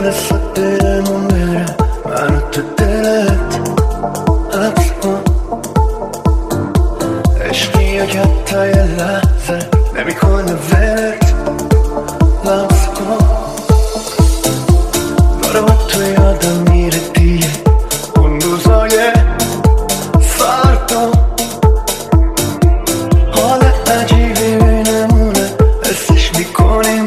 مثل دلمون بره منو تو دلت حبس کن عشقی که تا یه لحظه نمیکنه ولت لمس کن داره با تو یادم میره دیگه اون روزای فردا حال عجیبی بینمونه حسش میکنیم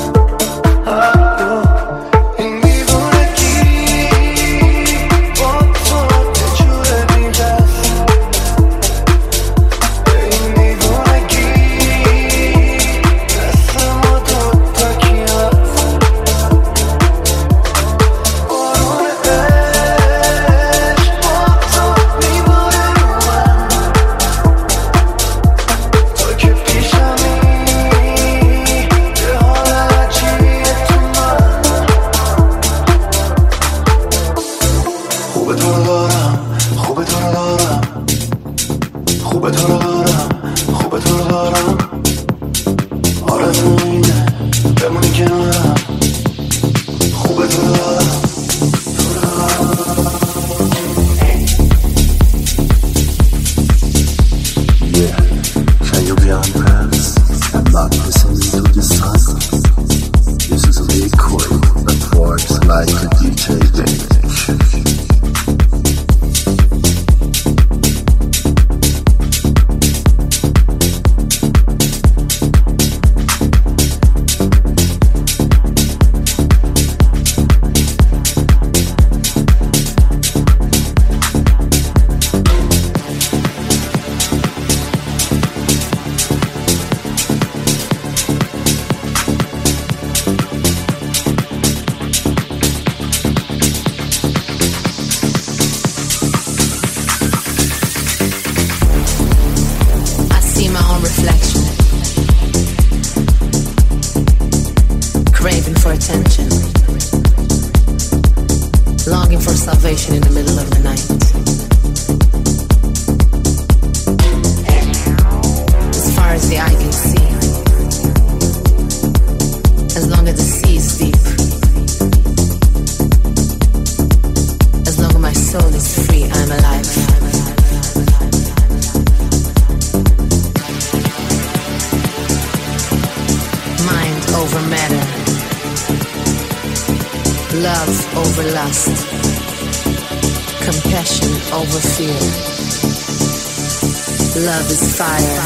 Love is fire.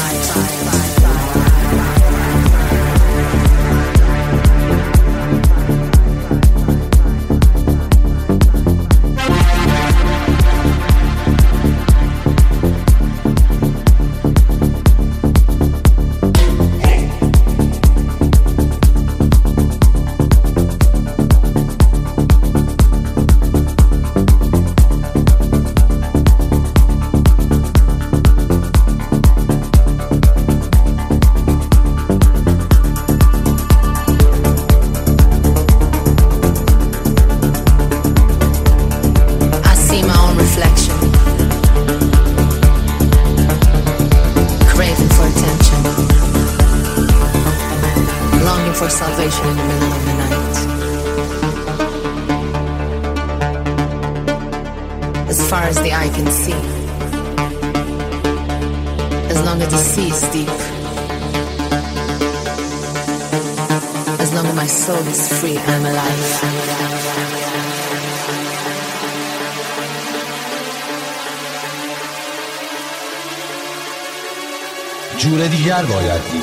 جور دیگر باید دید،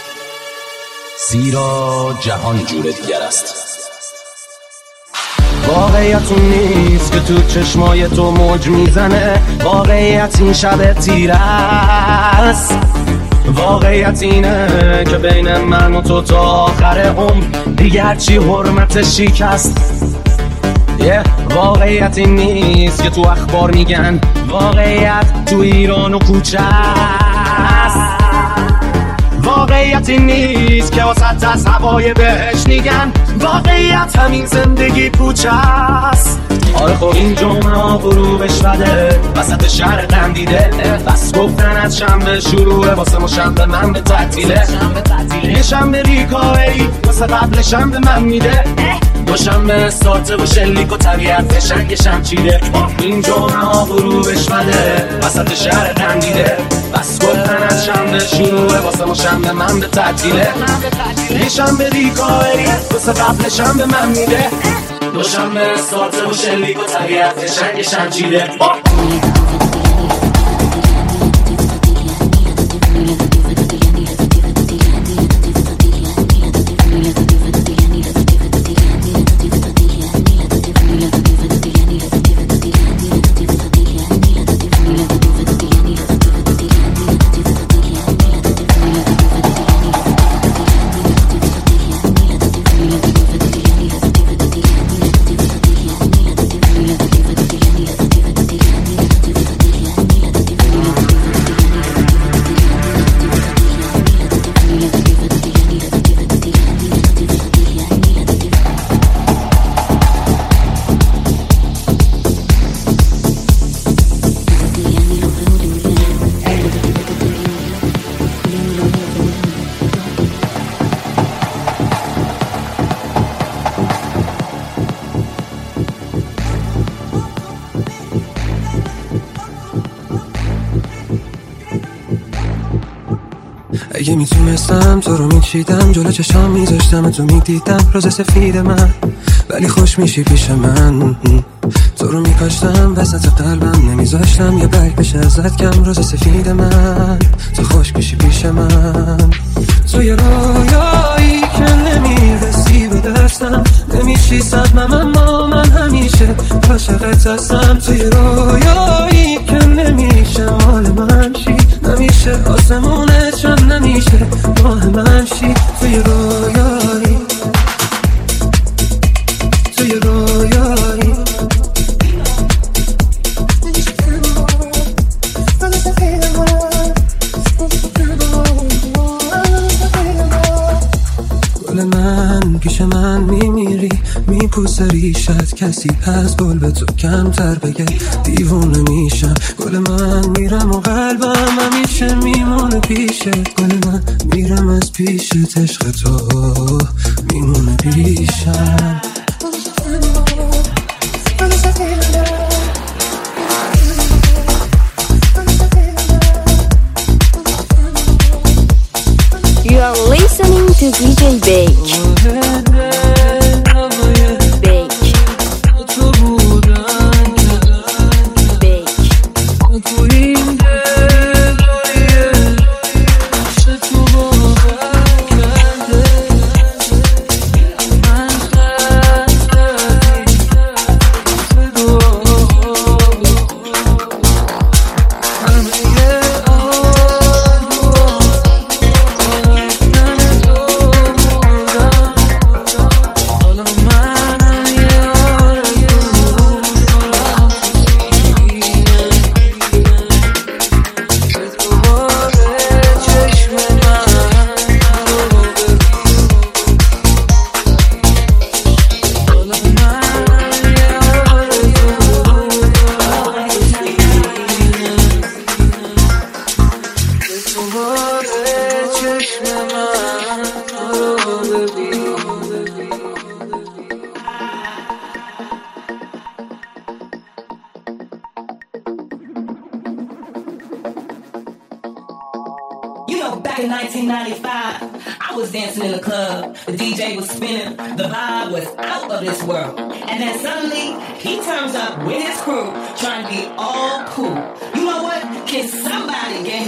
زیرا جهان جور دیگر است. واقعیت اون نیست که تو چشمای تو موج میزنه، واقعیت این شب تیره است. واقعیت اینه که بین من و تو تا آخر عمر دیگر چی حرمت شکست. واقعیت این نیست که تو اخبار میگن، واقعیت تو ایران و کوچه است. واقعیت این نیست که واسط از هوای بهش میگن، واقعیت همین زندگی پوچه است. آره خب این جمعه ها فرو بشوده وسط شهر قندیده، بس گفتن از شنبه شروعه واسه ما شنبه من به تعطیله، یه شنبه ریکاهی واسه قبل شنبه من میده، دوشنبه ساته و شلیک و طبیعت شنگشم چیده. این جمعه ها فرو بشوده وسط شهر قندیده، بس گفتن از شنبه شروعه واسه ما شنبه من به تعطیله، یه شنبه ریکاهی واسه قبل شنبه من میده، دوشنبه ساته و شلیک و طبیعت شنگشم چیده. اگه میتونستم تو رو میچیدم جلو چشام میذاشتم تو میدیدم روز سفید من، ولی خوش میشی پیش من. تو رو میکاشتم وسط قلبم نمیذاشتم یه برگ بشه ازت کم روز سفید من، تو خوش میشی پیش من. تو یه رویایی که نمیرسی به دستم، نمیشی صدمم اما من همیشه عاشقت هستم. تو یه رویایی که نمیشه مال من شی، نمیشه آسمونه چون نمیشه ماه من شی. تو یه رویایی، تو یه رویایی، گل من پیش من میمیری میپوسه ریشت، کسی از گل به تو کمتر بگه دیوونه میشم. گل من میرم و قلبم همیشه میمونه پیشه، گل من میرم از پیشت عشق تو میمونه پیشم. You are listening to DJ Bake. Back in 1995, I was dancing in the club. The DJ was spinning. The vibe was out of this world. And then suddenly, he turns up with his crew, trying to be all cool. You know what? Can somebody get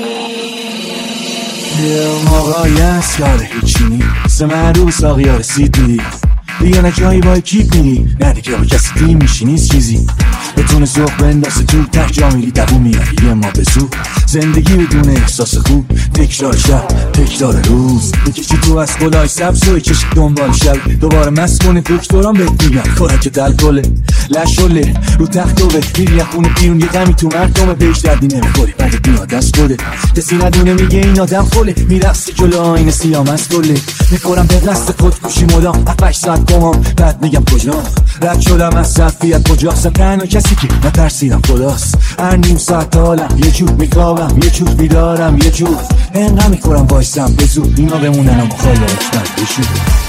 him? آقای اسکار هیچی سمروس آقیا رسیدی دیگه نه جایی با کیپ میری، نه دیگه با کسی تیم میشی نیست چیزی بتونه سوق بندازه تو ته جا میری دوون میاری یه ما به زود زندگی بدون احساس خوب تکرار شب تکرار روز بکشی تو از گلای سبز و کشی دنبال شب دوباره مست کنی دکتران بهت میگن خوراکت الکله لشله رو تختوه میری خونه بیرون یه غمی تو مردمه بهش دردی نمیخوری بعد بیاد از خوده کسی ندونه میگه این آدم خله میرقصی جلو آینه سیام از گله میخورم به دست خودکشی مدام 7-8 ساعت گمام بعد میگم کجام رد شدم از صفیت کجاست تنها کسی که نترسیدم خداست هر نیم ساعت حالم یه جور میخوابم یه جور بیدارم یه جور انقدر میخورم وایسم به زود اینا بمونن اما خواهی من بشود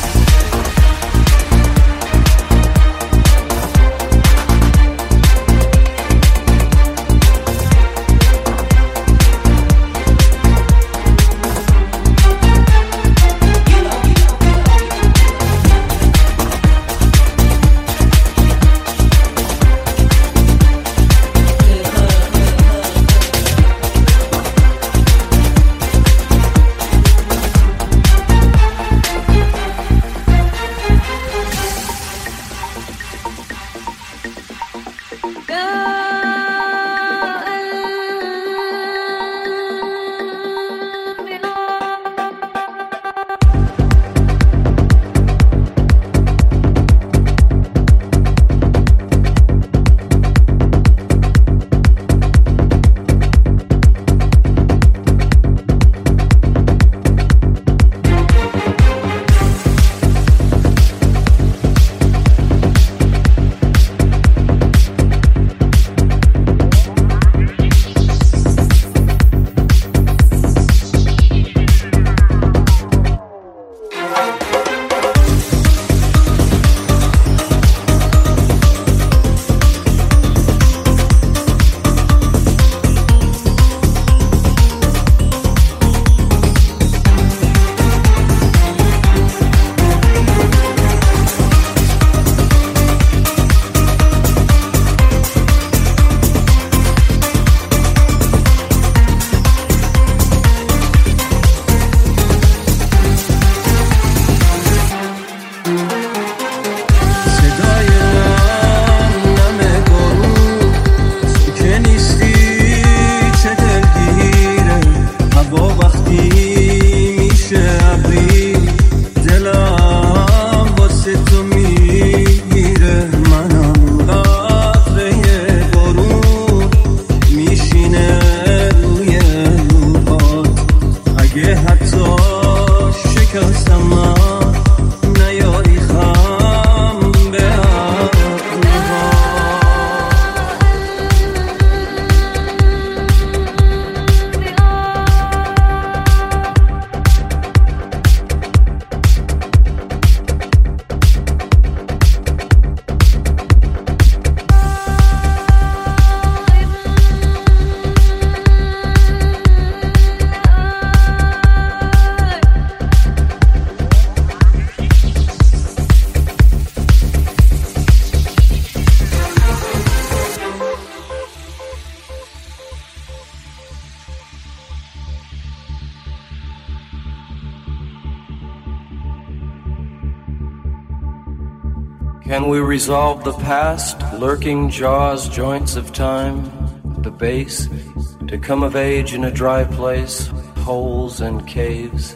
Can we resolve the past, lurking jaws, joints of time, the base, to come of age in a dry place, holes and caves?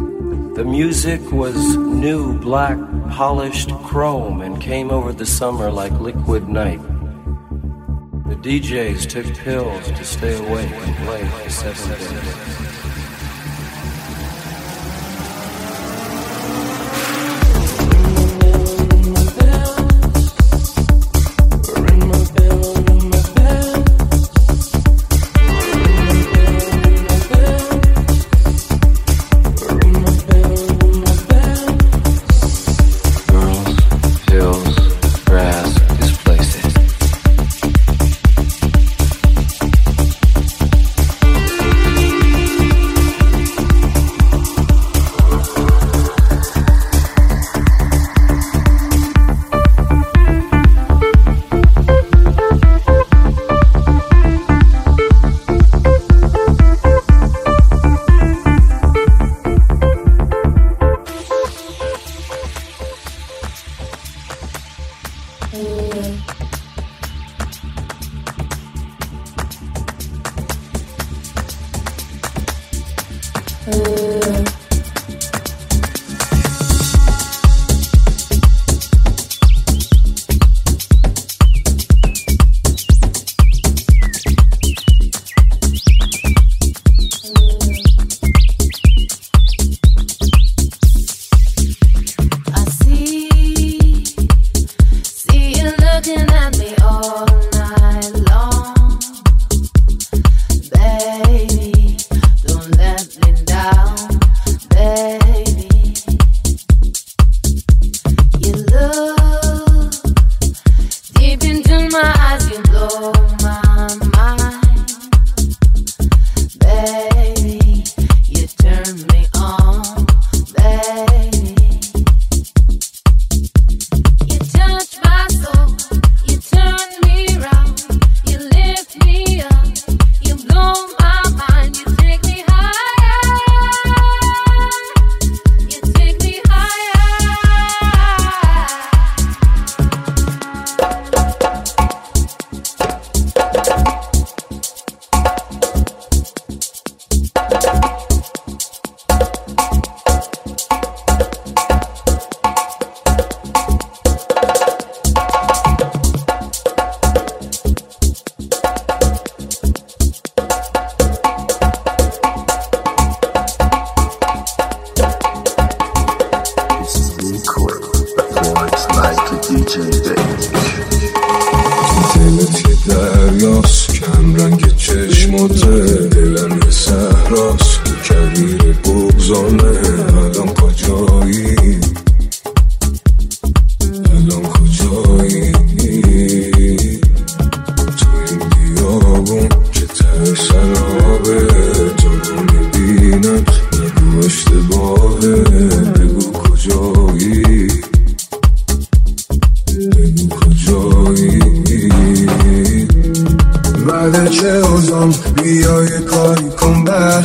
The music was new, black, polished chrome and came over the summer like liquid night. The DJs took pills to stay awake and play for 7 days.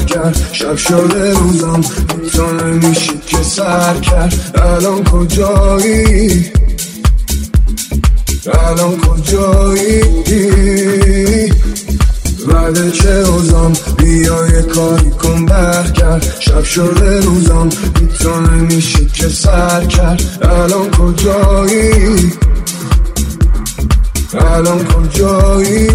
کرد شب شده روزم تو نمیشی که سر کرد الان کجایی الان کجایی بعد چه اوزم بیا یه کاری کن برگرد شب شده روزم تو نمیشی که سر کرد الان کجایی الان کجایی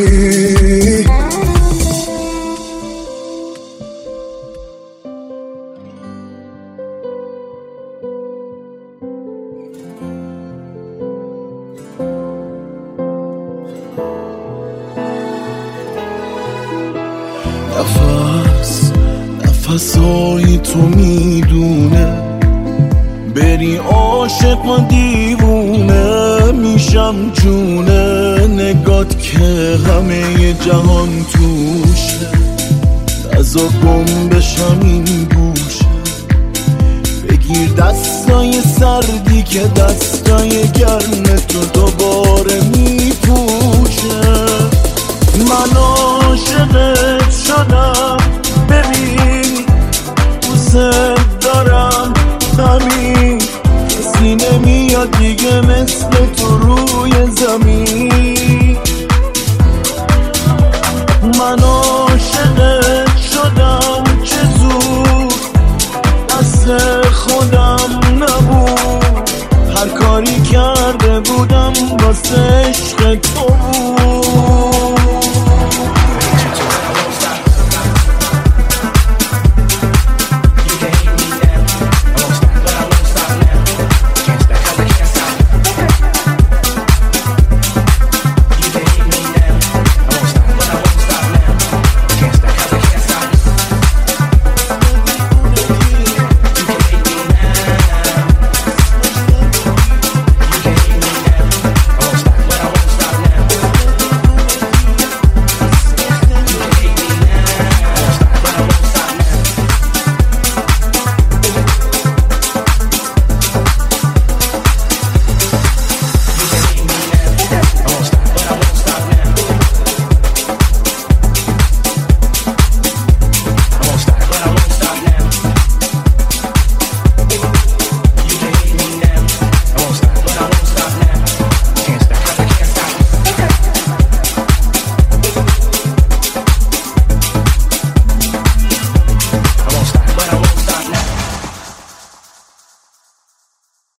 نفسای تو میدونه بری عاشق و دیوونه میشم جونه نگات که همه جهان توشه نزا گم بشم این گوشه بگیر دستای سردی که دستای گرم تو دوباره میپوشه من عاشقت شدم